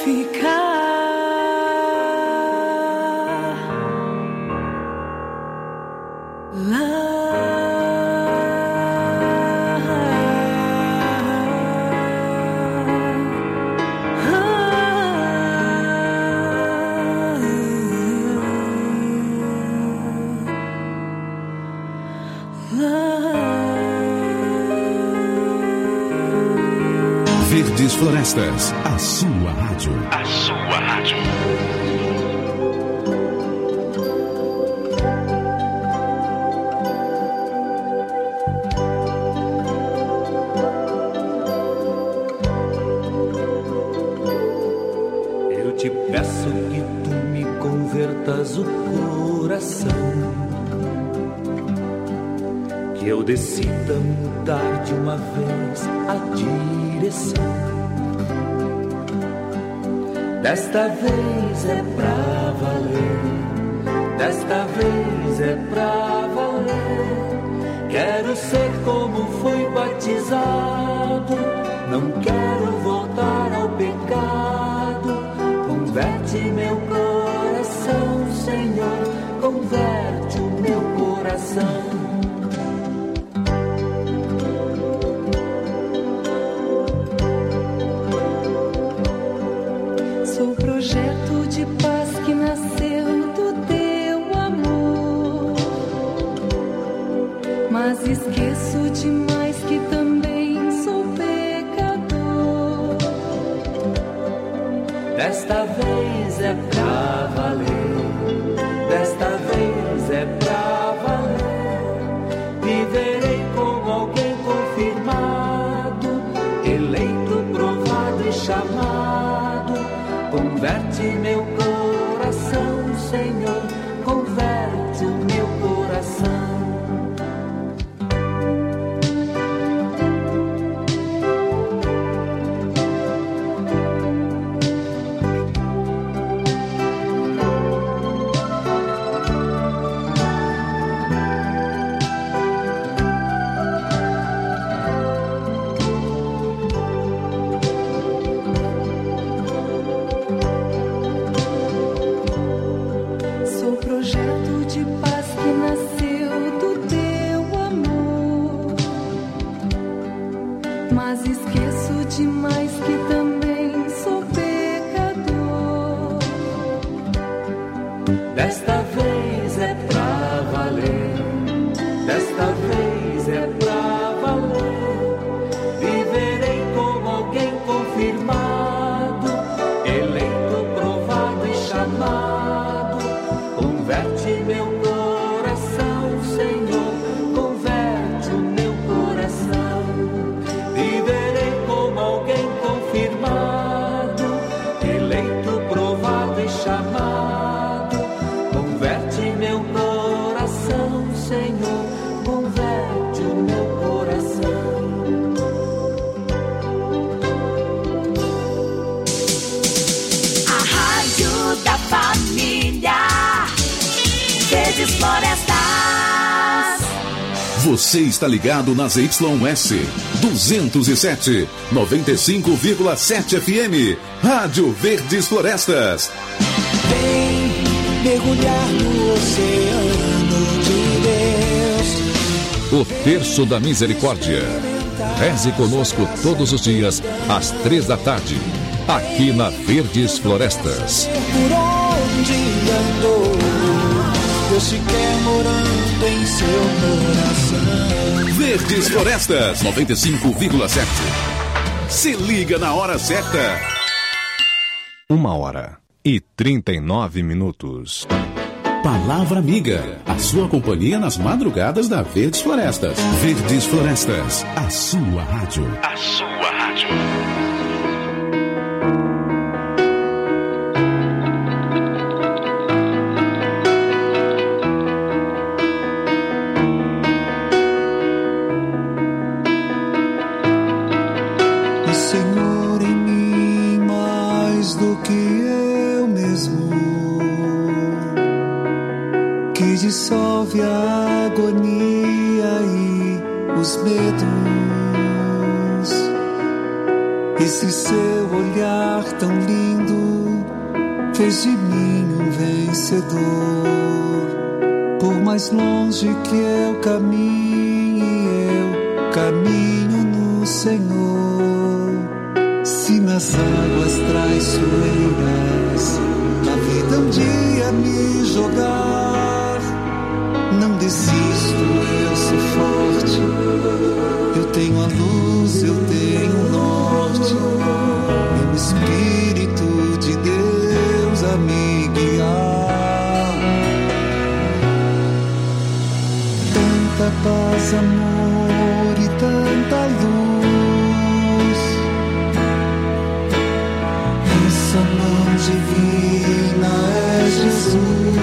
Verdes Florestas, a sua rádio. A sua rádio. Eu te peço que tu me convertas o coração, que eu decida mudar de uma vez a direção. Desta vez é pra valer, desta vez é pra valer. Quero ser como fui batizado, não quero voltar ao pecado. Converte meu coração, Senhor, converte o meu coração. Sou projeto de paz que nasceu do teu amor, mas esqueço demais que também sou pecador. Desta vez é pra valer, desta vez é pra valer. Viverei como alguém confirmado, eleito, provado e chamado. Converte meu coração, Senhor, converte o meu coração. Sou projeto de paz que nasceu do teu amor, mas esqueço demais que também sou pecador. Desta vez é pra valer, desta vez é pra valer. Viverei como alguém confirmado, eleito, provado e chamado. Converte meu coração, Senhor, converte o meu coração. Viverei como alguém confirmado, eleito, provado e chamado. Converte meu coração, Senhor, converte o meu coração. A rádio da família, Verdes Florestas. Você está ligado nas YS 207, 95,7 FM. Rádio Verdes Florestas. Vem mergulhar no oceano de Deus. O Terço da Misericórdia. Reze conosco todos os dias, às 3 da tarde, aqui na Verdes Florestas. Por onde andou, Deus se quer morando em seu coração. Verdes Florestas 95,7. Se liga na hora certa. 1h39. Palavra Amiga, a sua companhia nas madrugadas da Verdes Florestas. Verdes Florestas, a sua rádio. A sua rádio. E Senhor, em mim mais do que eu mesmo, que dissolve a agonia e os medos. Esse seu olhar tão lindo fez de mim um vencedor. Por mais longe que eu caminho no Senhor. Se nas águas traiçoeiras a vida um dia me jogar, não desisto, eu sou forte. Eu tenho a luz, eu tenho o norte, e o Espírito de Deus a me guiar. Tanta paz, amor e tanta luz, essa mão divina é Jesus.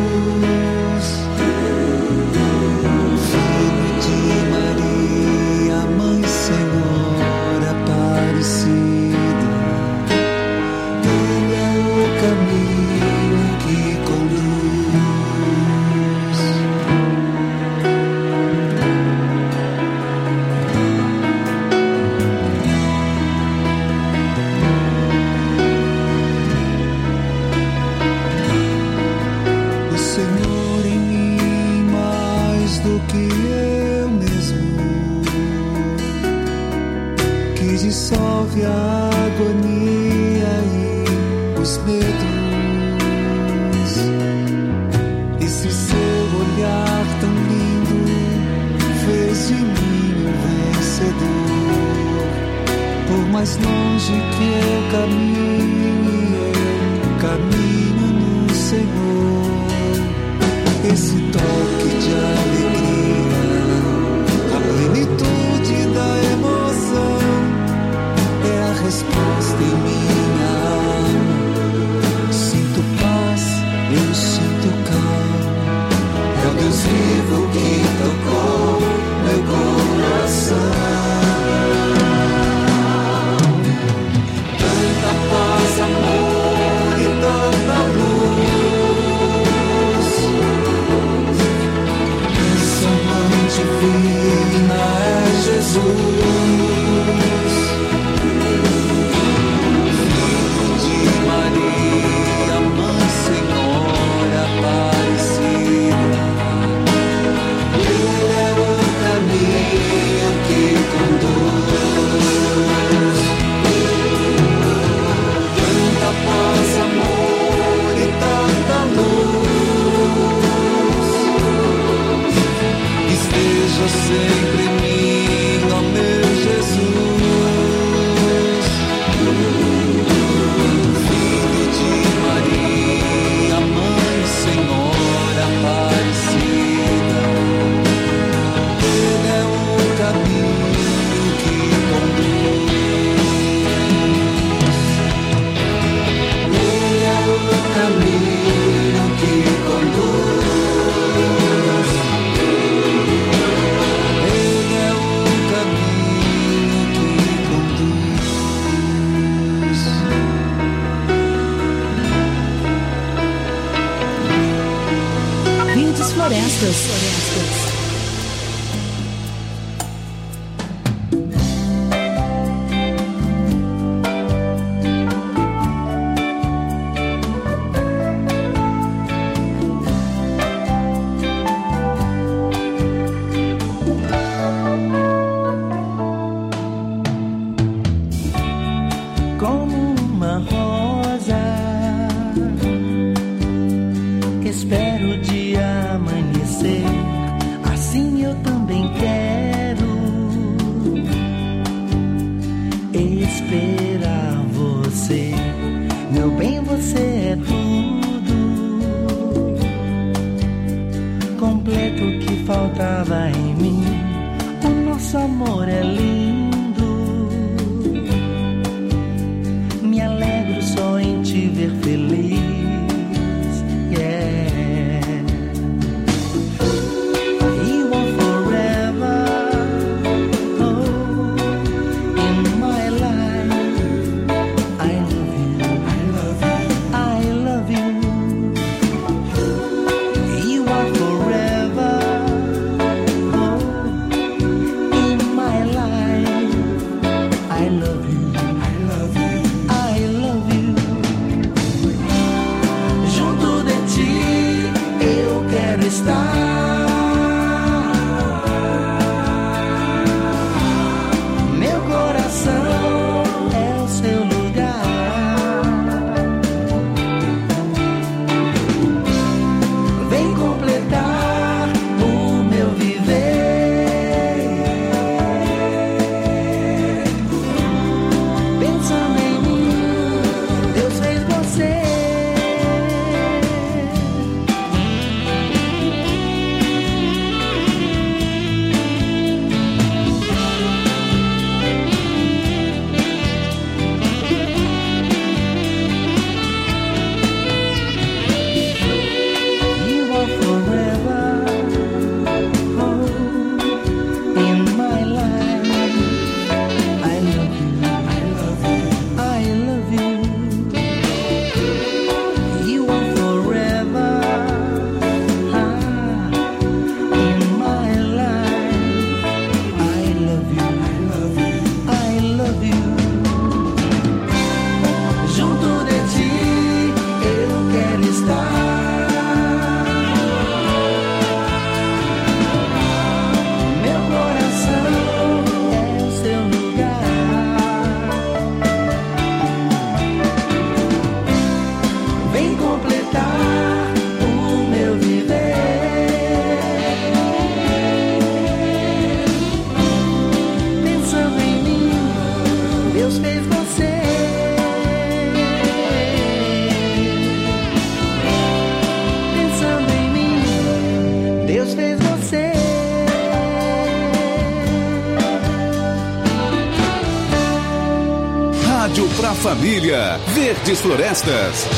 Dissolve a agonia e os medos. Esse seu olhar tão lindo fez de mim um vencedor. Por mais longe que eu caminho no Senhor. Esse toque de alegria, a plenitude da emoção, a resposta em minha alma. Sinto paz, eu sinto calma. É o Deus vivo que tocou meu coração. Tanta paz, amor e tanta luz. Essa mão divina é Jesus. Sempre em mim, ó meu Jesus, Filho de Maria, Mãe Senhora Aparecida. Ele é o caminho que conduz. Ele é o caminho que conduz. Florestas. Como uma rosa, espero o dia amanhecer. Assim eu também quero esperar você. Meu bem, você é tudo completo que faltava em mim. O nosso amor é lindo, me alegro só em te ver feliz. Yeah. You are forever, oh, in my life. I love you, I love you. You are forever, oh, in my life. rádio pra família. Verdes Florestas.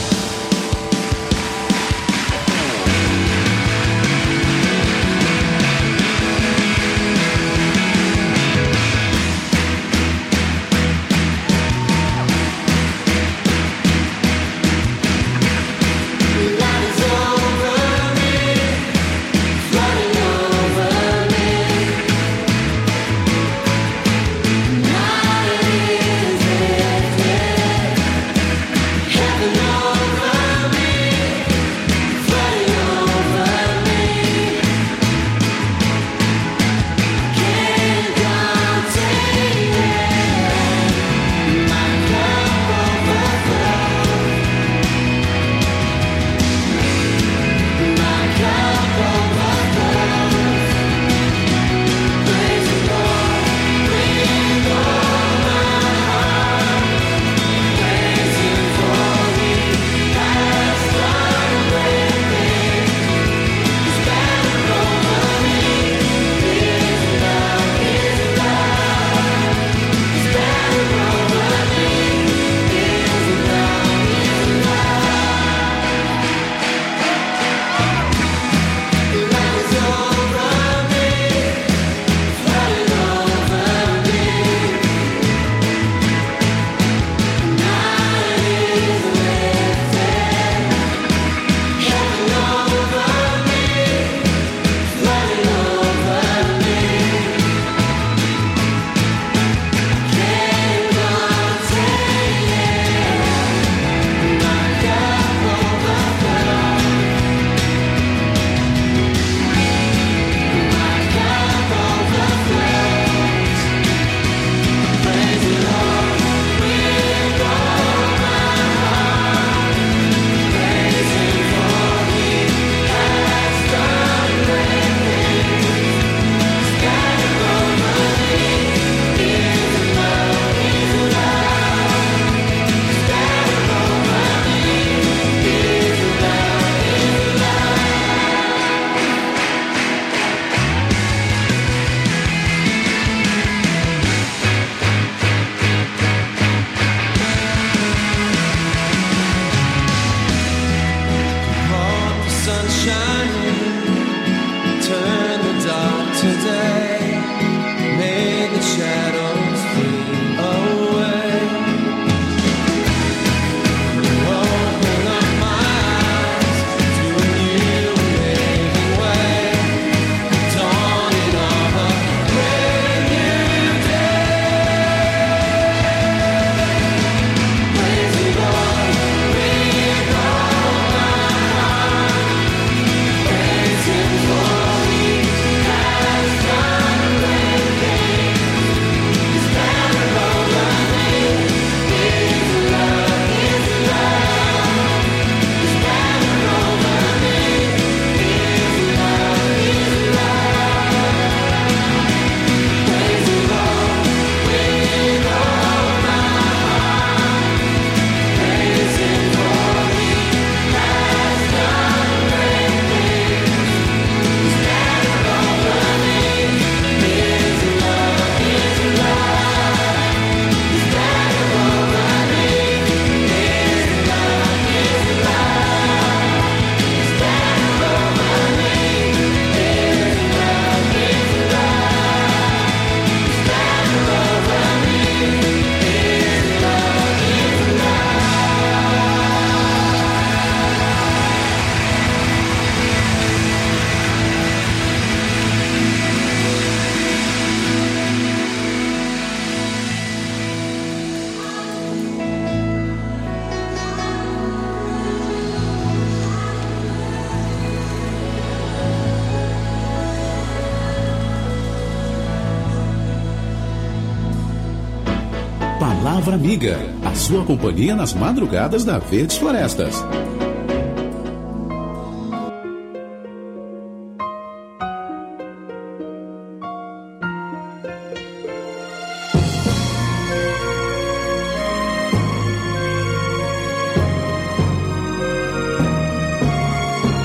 Palavra Amiga, a sua companhia nas madrugadas da Verdes Florestas.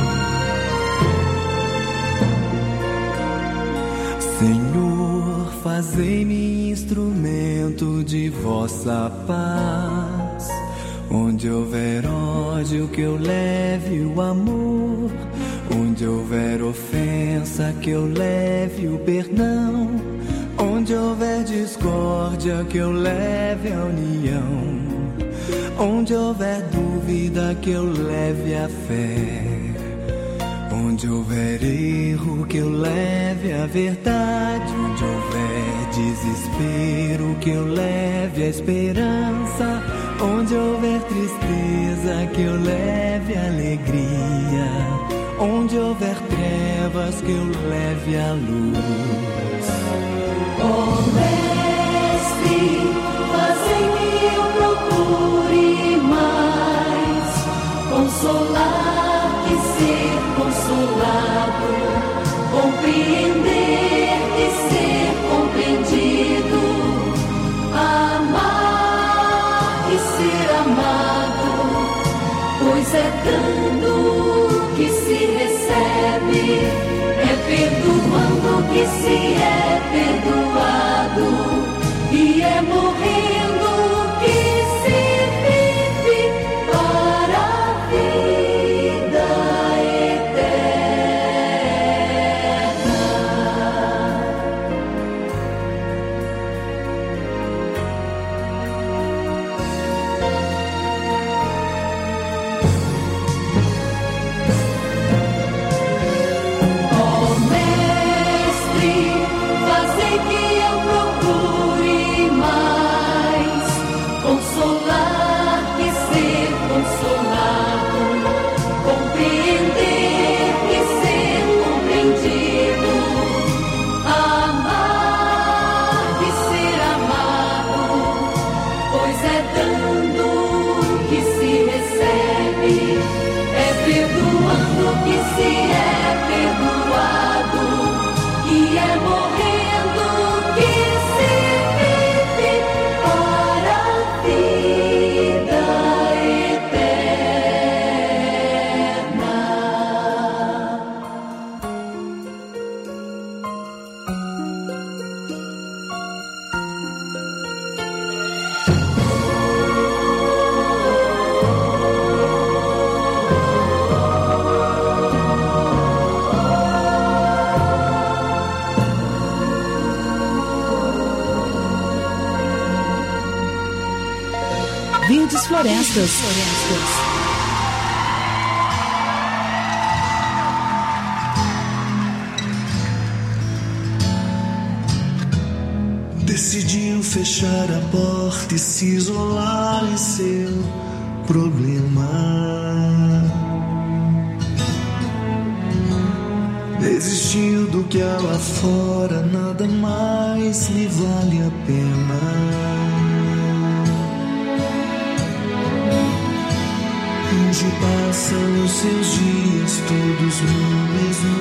Senhor, faz Fazei-me instrumento de vossa paz. Onde houver ódio, que eu leve o amor. Onde houver ofensa, que eu leve o perdão. Onde houver discórdia, que eu leve a união. Onde houver dúvida, que eu leve a fé. Onde houver erro, que eu leve a verdade. Onde houver desespero, que eu leve a esperança. Onde houver tristeza, que eu leve a alegria. Onde houver trevas, que eu leve a luz. Oh, Mestre, fazei-me eu procure mais consolar que ser consolado, compreender que ser compreendido, amar e ser amado, pois é dando que se recebe, é perdoando que se é perdoado, e é morrendo que se vive para a vida eterna. Oh, Mestre, fazei que eu procure mais consolar que ser consolado, compreender que ser compreendido, amar que ser amado, pois é dando que se recebe, é perdoando que se é perdoado, e é morrendo que se vive para a vida eterna. Verdes Florestas. Decidiu fechar a porta e se isolar em seu problema. Desistiu do que há lá fora, nada mais me vale a pena. Onde passam os seus dias todos no mesmo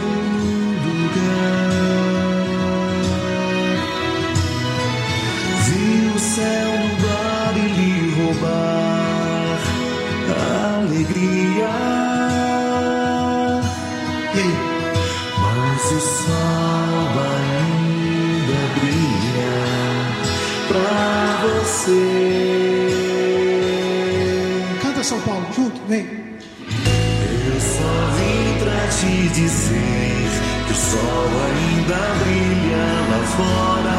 lugar. Viu o céu nublado e lhe roubar a alegria. Mas o sol ainda brilha pra você. São Paulo, junto, vem. Eu só vim pra te dizer que o sol ainda brilha lá fora.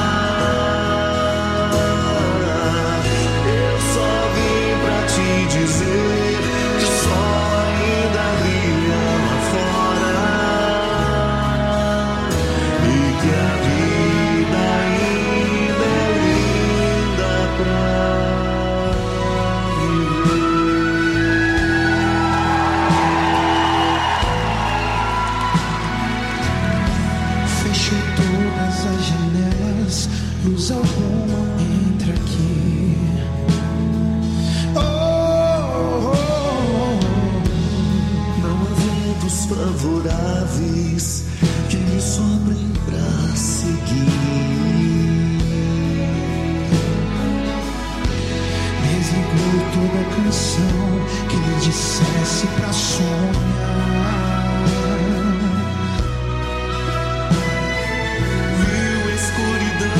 Eu só vim pra te dizer que o sol ainda brilha lá fora. E que a vida ainda é linda pra luz alguma entra aqui. Oh, oh, oh. Não há ventos favoráveis que me sobrem pra seguir. Desligou toda a canção que me dissesse pra sonhar. Viu a escuridão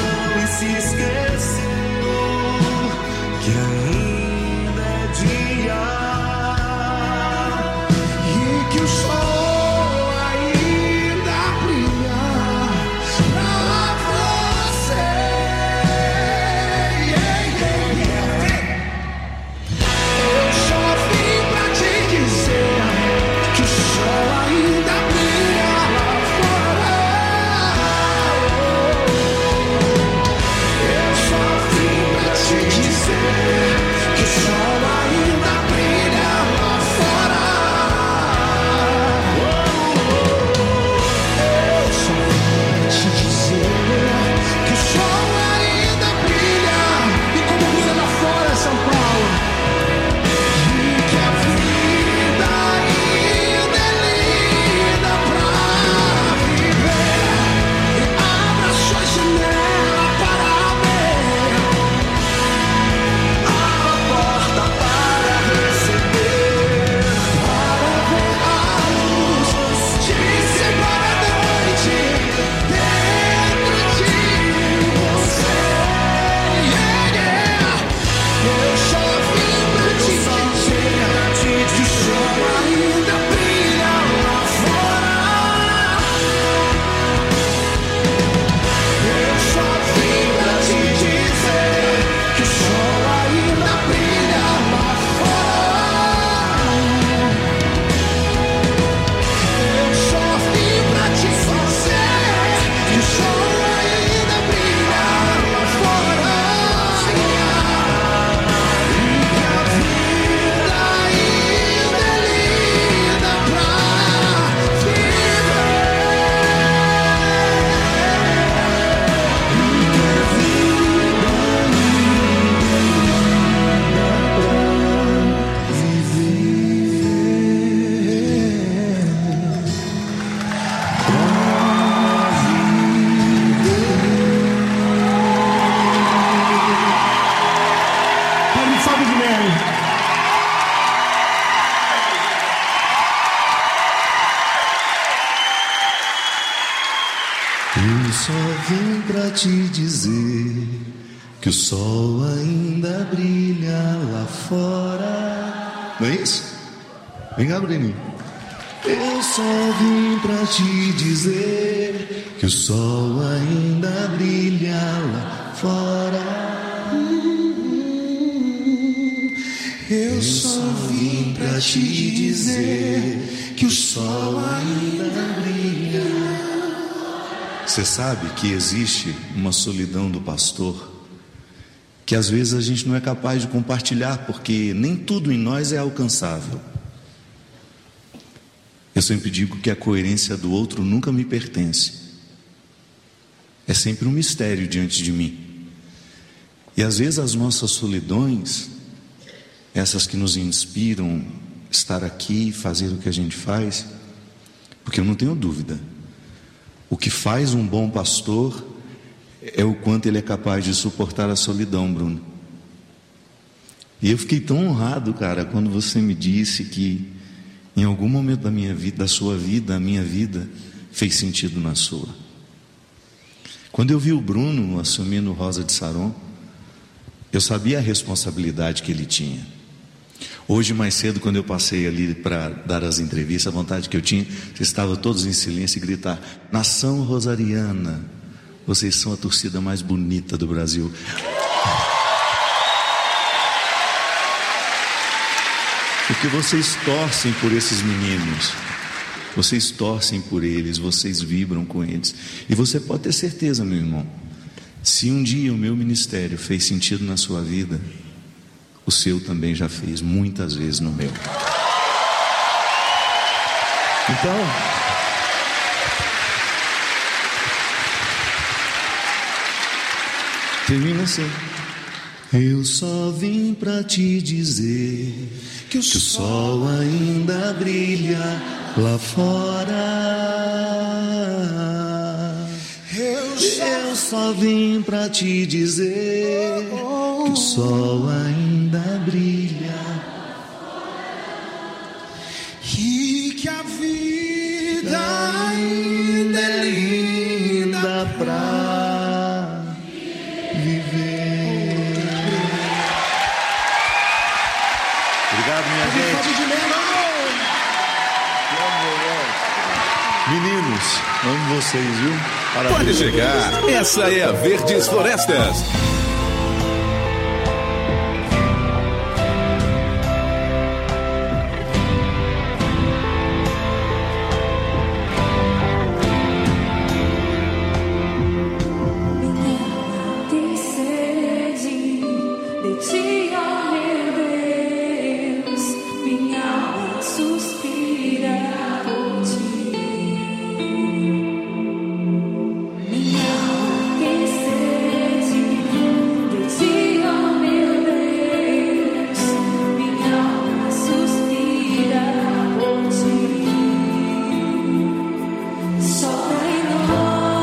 vim pra te dizer que o sol ainda brilha lá fora. Não é isso? Vem cá, Bruninho. Eu só vim pra te dizer que o sol ainda brilha lá fora. Eu só vim pra te dizer que o sol ainda brilha. Você sabe que existe uma solidão do pastor que às vezes a gente não é capaz de compartilhar, porque nem tudo em nós é alcançável. Eu sempre digo que a coerência do outro nunca me pertence. É sempre um mistério diante de mim. E às vezes as nossas solidões, essas que nos inspiram estar aqui, fazer o que a gente faz, porque eu não tenho dúvida, o que faz um bom pastor é o quanto ele é capaz de suportar a solidão, Bruno. E eu fiquei tão honrado, cara, quando você me disse que em algum momento da minha vida, da sua vida, a minha vida fez sentido na sua. Quando eu vi o Bruno assumindo Rosa de Saron, eu sabia a responsabilidade que ele tinha. Hoje mais cedo, quando eu passei ali para dar as entrevistas, a vontade que eu tinha, vocês estavam todos em silêncio e gritar: nação rosariana, vocês são a torcida mais bonita do Brasil. Porque vocês torcem por esses meninos, vocês torcem por eles, vocês vibram com eles. E você pode ter certeza, meu irmão, se um dia o meu ministério fez sentido na sua vida, o seu também já fez muitas vezes no meu. Então, termina assim: eu só vim pra te dizer que o sol ainda brilha lá fora. Eu só vim pra te dizer que o sol ainda brilha e que a vida ainda é linda pra viver. Obrigado, minha gente. Meninos, amo vocês, viu? Parabéns. Pode chegar, essa é a Verdes Florestas.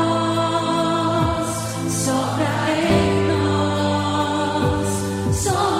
Sopra em nós,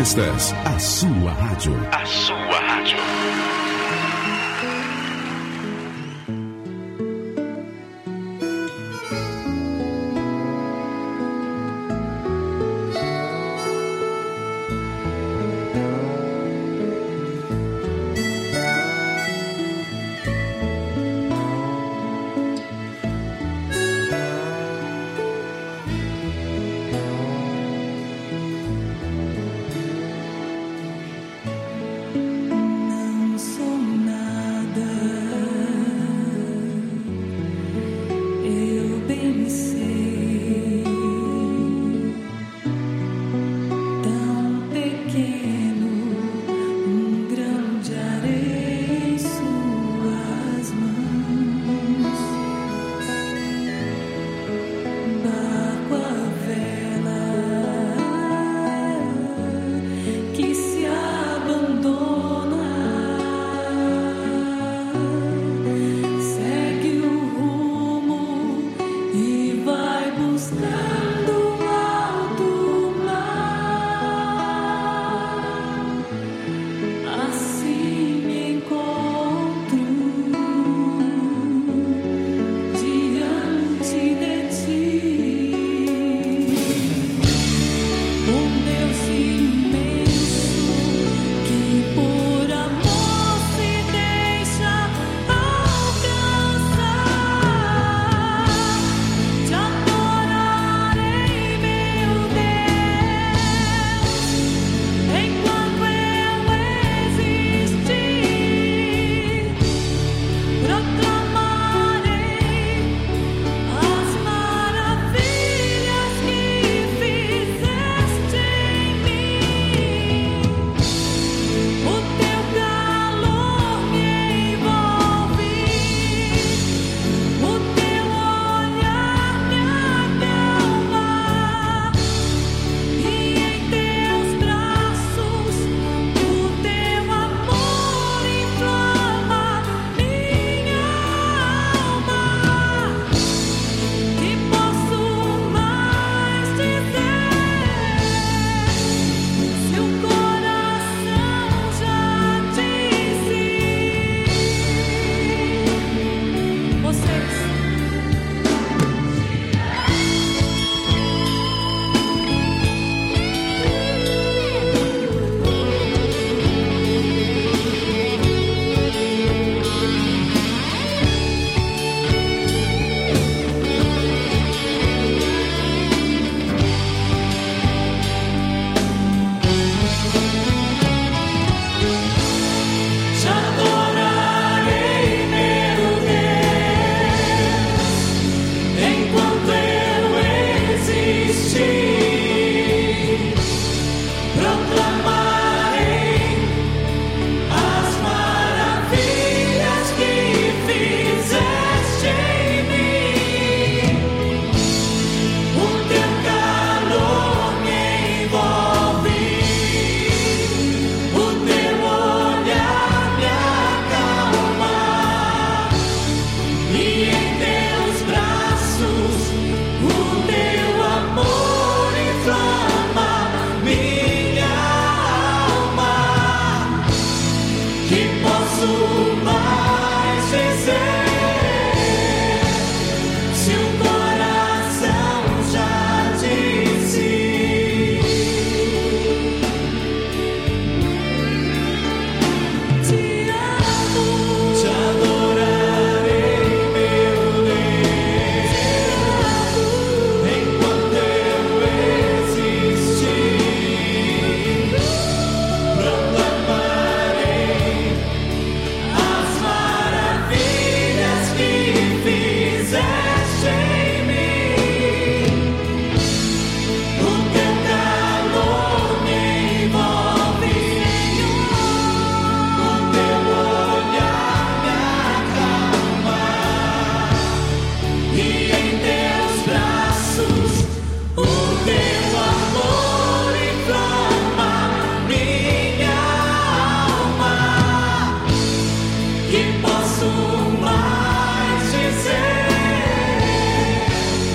Florestas, a sua rádio. A sua rádio.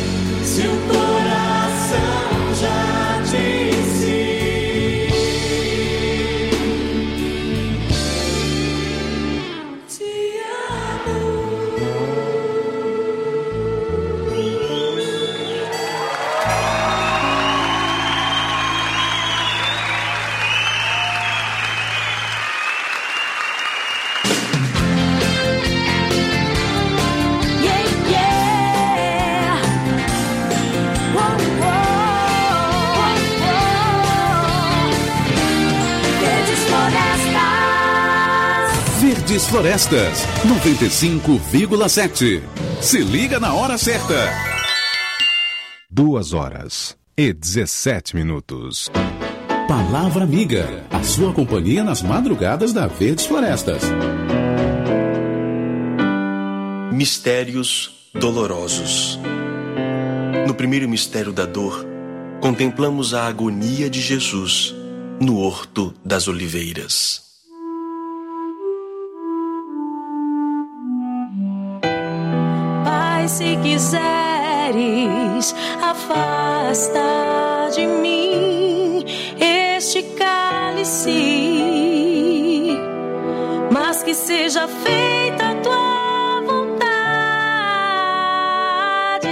Se o coração já disse Verdes Florestas, 95,7. Se liga na hora certa. 2h17. Palavra Amiga, a sua companhia nas madrugadas da Verdes Florestas. Mistérios dolorosos. No primeiro mistério da dor, contemplamos a agonia de Jesus no Horto das Oliveiras. Pai, se quiseres, afasta de mim este cálice, mas que seja feita a tua vontade.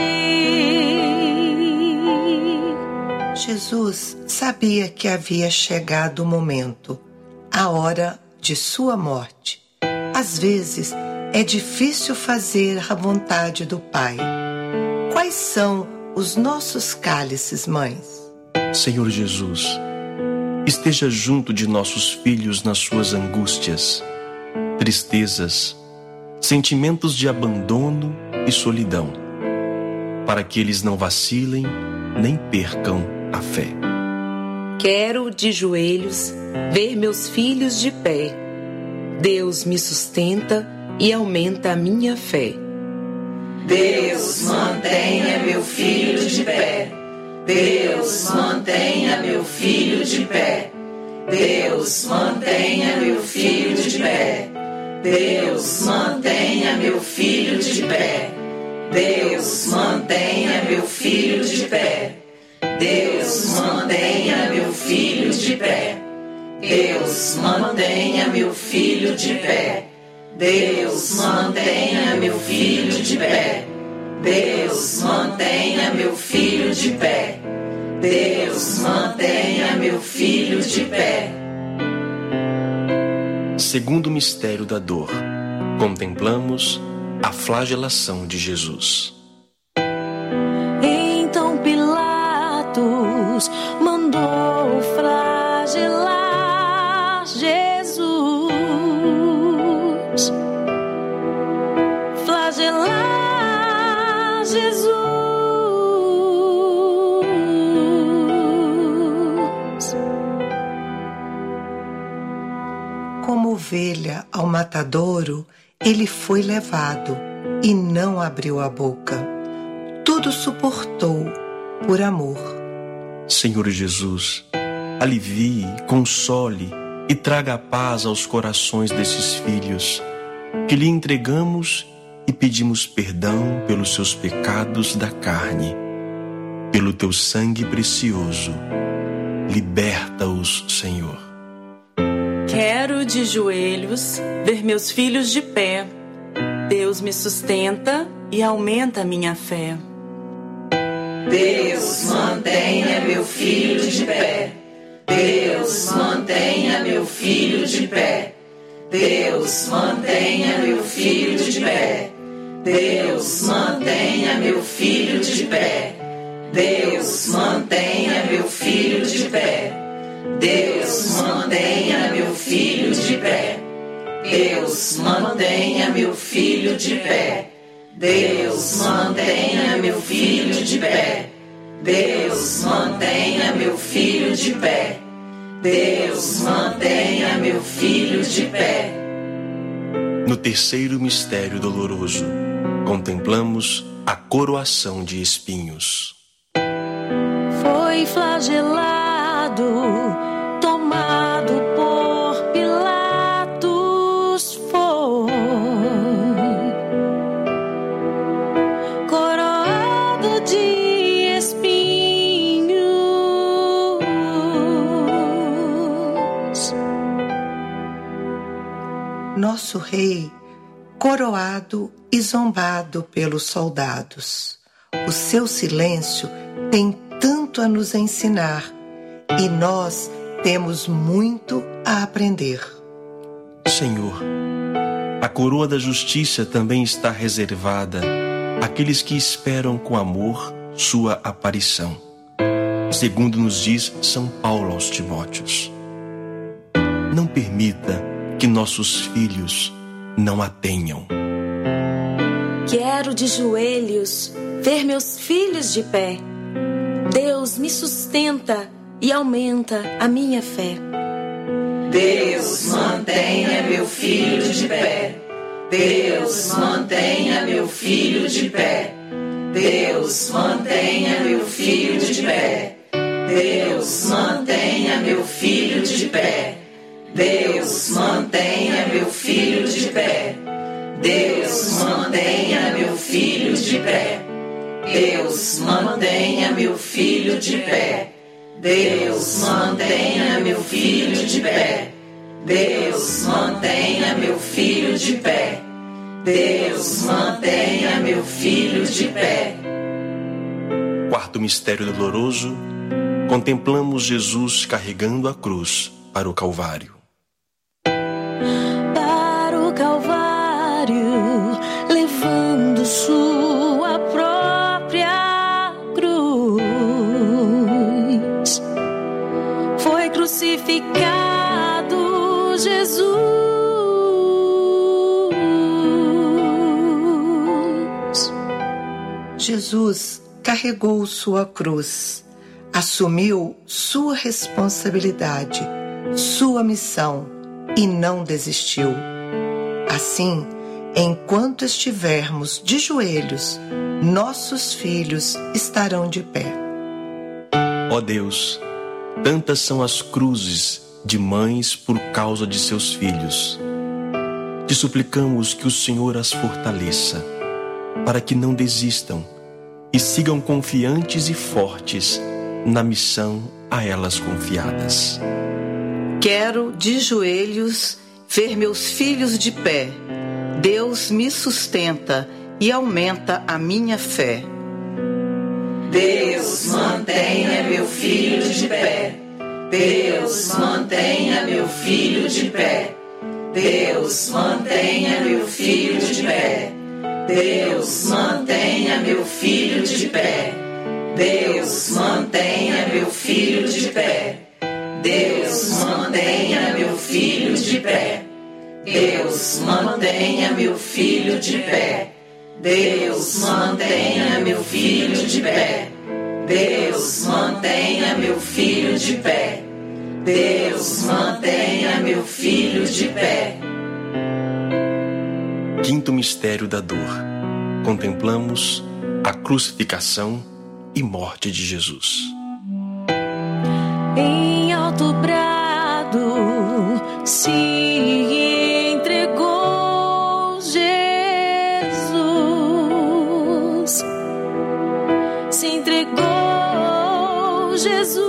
Jesus sabia que havia chegado o momento, a hora de sua morte. Às vezes, é difícil fazer a vontade do Pai. Quais são os nossos cálices, mães? Senhor Jesus, esteja junto de nossos filhos nas suas angústias, tristezas, sentimentos de abandono e solidão, para que eles não vacilem nem percam a fé. Quero, de joelhos, ver meus filhos de pé. Deus me sustenta e aumenta a minha fé. Deus, mantenha meu filho de pé. Deus, mantenha meu filho de pé. Deus, mantenha meu filho de pé. Deus, mantenha meu filho de pé. Deus, mantenha meu filho de pé. Deus, mantenha meu filho de pé. Deus, mantenha meu filho de pé. Deus, mantenha meu filho de pé. Deus, mantenha meu filho de pé. Deus, mantenha meu filho de pé. Segundo mistério da dor, contemplamos a flagelação de Jesus. Então Pilatos mandou flagelar Jesus. Flagelar Jesus. Como ovelha ao matadouro, ele foi levado e não abriu a boca. Tudo suportou por amor. Senhor Jesus, alivie, console e traga a paz aos corações desses filhos que lhe entregamos e pedimos perdão pelos seus pecados da carne. Pelo teu sangue precioso, liberta-os, Senhor. Quero, de joelhos, ver meus filhos de pé. Deus me sustenta e aumenta a minha fé. Deus, mantenha meu filho de pé. Deus, mantenha meu filho de pé. Deus, mantenha meu filho de pé. Deus, mantenha meu filho de pé. Deus, mantenha meu filho de pé. Deus, mantenha meu filho de pé. Deus, mantenha meu filho de pé. Deus, mantenha meu filho de pé. Deus, mantenha meu filho de pé. Deus, mantenha meu filho de pé. No terceiro mistério doloroso, contemplamos a coroação de espinhos. Foi flagelado, tomado por Pilatos foi, coroado de espinhos. Nosso rei, coroado e zombado pelos soldados. O seu silêncio tem tanto a nos ensinar e nós temos muito a aprender. Senhor, a coroa da justiça também está reservada àqueles que esperam com amor sua aparição, segundo nos diz São Paulo aos Timóteos. Não permita que nossos filhos não a tenham. Quero de joelhos ver meus filhos de pé. Deus me sustenta e aumenta a minha fé. Deus, mantenha meu filho de pé. Deus, mantenha meu filho de pé. Deus, mantenha meu filho de pé. Deus, mantenha meu filho de pé. Deus, mantenha meu filho de pé. Deus, mantenha meu filho de pé. Deus, mantenha meu filho de pé. Deus, mantenha meu filho de pé. Deus, mantenha meu filho de pé. Deus, mantenha meu filho de pé. Quarto mistério doloroso, contemplamos Jesus carregando a cruz para o Calvário. Para o Calvário, levando sua própria cruz, foi crucificado Jesus. Jesus carregou sua cruz, assumiu sua responsabilidade, sua missão e não desistiu. Assim, enquanto estivermos de joelhos, nossos filhos estarão de pé. Ó Deus, tantas são as cruzes de mães por causa de seus filhos. Te suplicamos que o Senhor as fortaleça, para que não desistam e sigam confiantes e fortes na missão a elas confiadas. Quero de joelhos ver meus filhos de pé. Deus me sustenta e aumenta a minha fé. Deus, mantenha meu filho de pé. Deus, mantenha meu filho de pé. Deus, mantenha meu filho de pé. Deus, mantenha meu filho de pé. Deus, mantenha meu filho de pé. Deus, mantenha meu filho de pé. Deus, mantenha meu filho de pé. Deus, mantenha meu filho de pé. Deus, mantenha meu filho de pé. Deus, mantenha meu filho de pé. Quinto mistério da dor. Contemplamos a crucificação e morte de Jesus. Em alto brado se entregou Jesus. Se entregou Jesus.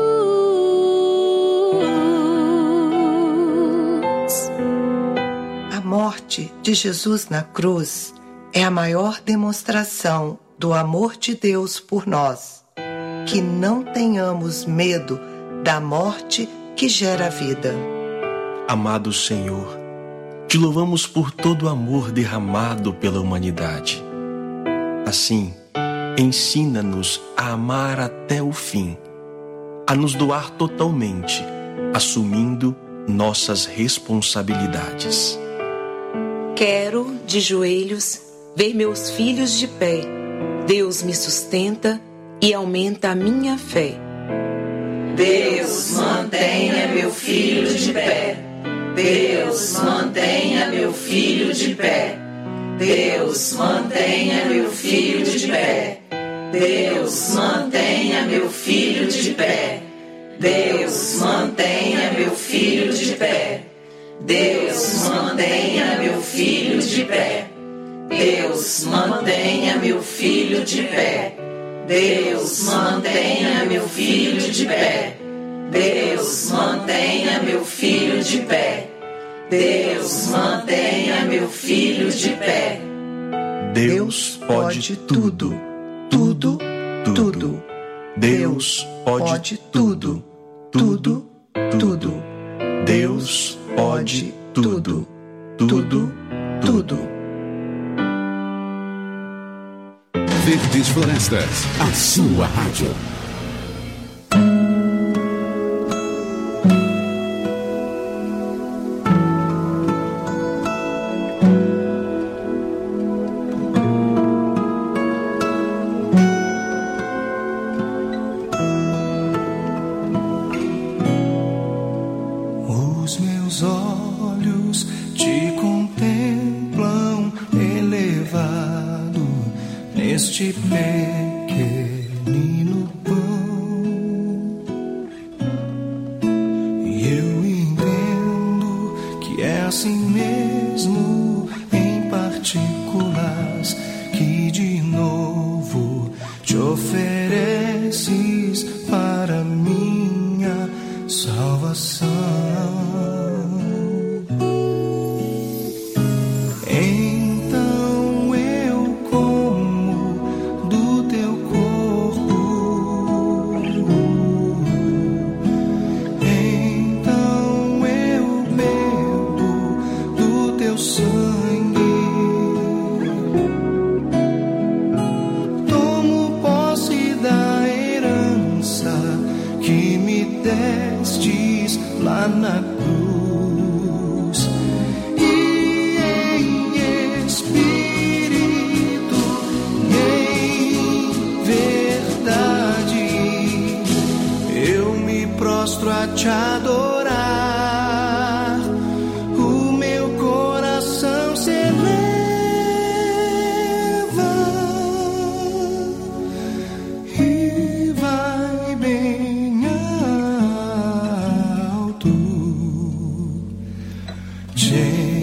A morte de Jesus na cruz é a maior demonstração do amor de Deus por nós. Que não tenhamos medo da morte que gera vida. Amado Senhor, te louvamos por todo o amor derramado pela humanidade. Assim, ensina-nos a amar até o fim, a nos doar totalmente, assumindo nossas responsabilidades. Quero, de joelhos, ver meus filhos de pé. Deus me sustenta e aumenta a minha fé. Deus, mantenha meu filho de pé. Deus, mantenha meu filho de pé. Deus, mantenha meu filho de pé. Deus, mantenha meu filho de pé. Deus, mantenha meu filho de pé. Deus, mantenha meu filho de pé. Deus, mantenha meu filho de pé. Deus, mantenha meu filho de pé. Deus, mantenha meu filho de pé. Deus, mantenha meu filho de pé. Deus pode tudo, tudo, tudo. Deus pode tudo, tudo, tudo. Deus pode tudo, tudo, tudo. Verdes Florestas, a sua rádio. neste pequenino pão. E eu entendo que é assim mesmo, em partículas, que de novo te ofereces para minha salvação. Então eu como do teu corpo, então eu bebo do teu sangue, tomo posse da herança que me destes lá na cruz. A te adorar, o meu coração se eleva e vai bem alto te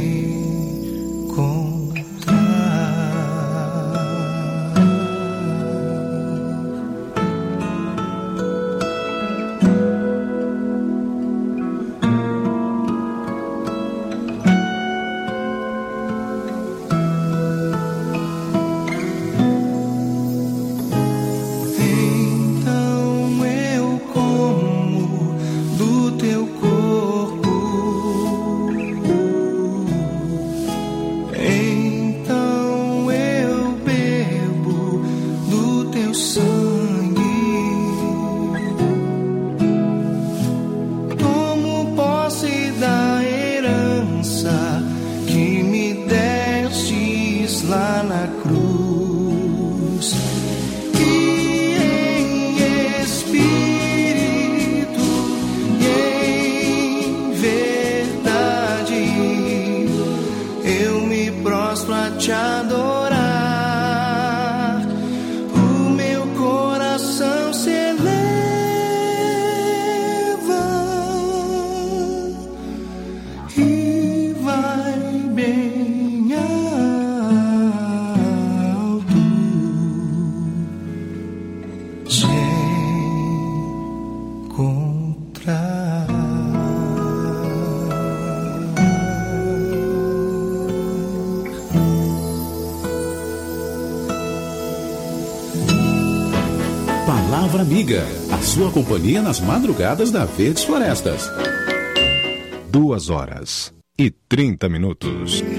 lá na cruz, e em espírito e em verdade eu me prostro a te adorar, o meu coração se eleva e vai bem Palavra Amiga, a sua companhia nas madrugadas da Verdes Florestas. 2h30.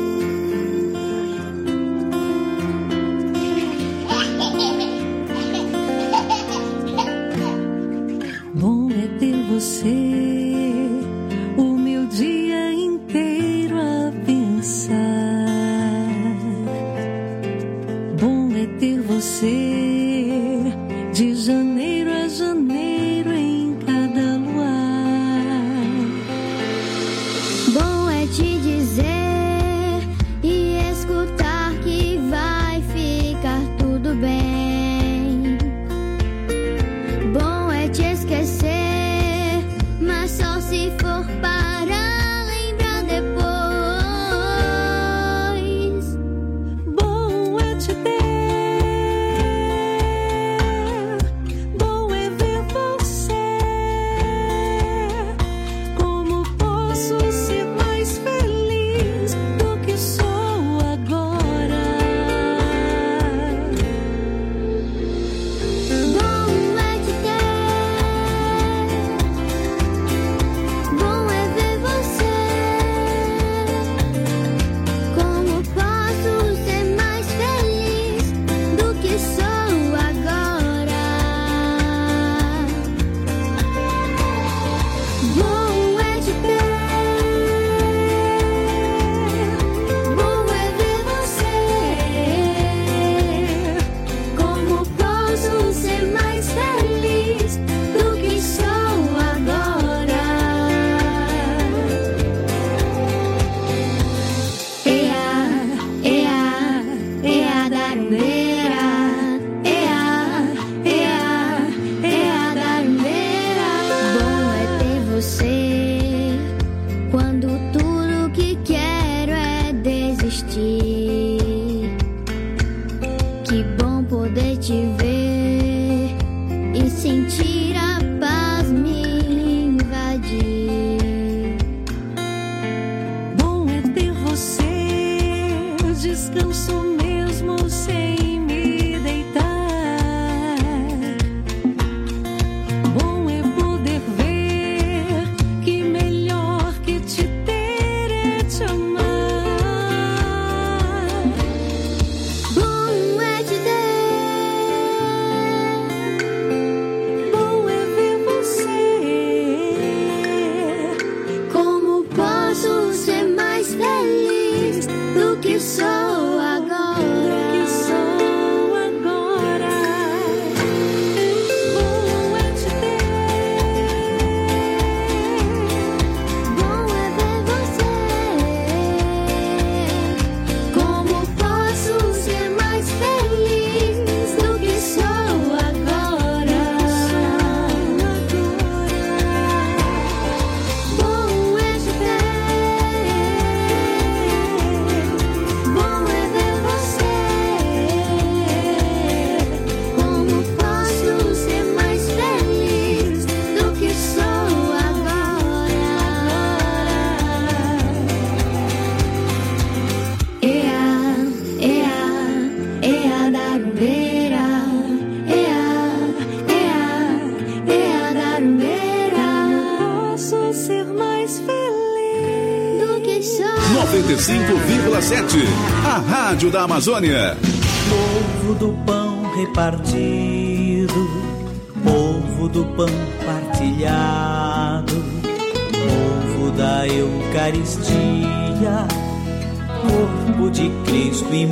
Bom é ter você o meu dia inteiro a pensar. Bom é ter você de janeiro a janeiro em cada luar. Bom é te dizer e escutar que vai ficar tudo bem. Bom é te esquecer, mas só se for para lembrar depois. Bom é te ter descanso mesmo sem me deitar. Bom é poder ver que melhor que te ter é te amar. Bom é te ter. Bom é ver você. Como posso ser mais feliz do que sou agora? Bom é te ter. Bom é ver você. Como posso ser mais feliz do que sou agora? Bom é te ter. Bom é ver você. Como posso ser mais feliz do que sou agora? Ea darumbeira, ea darumbeira. Posso ser mais feliz do que sou. 95,7. A Rádio da Amazônia. Povo do pão repartido, povo do pão partilhado, povo da Eucaristia, corpo de Cristo e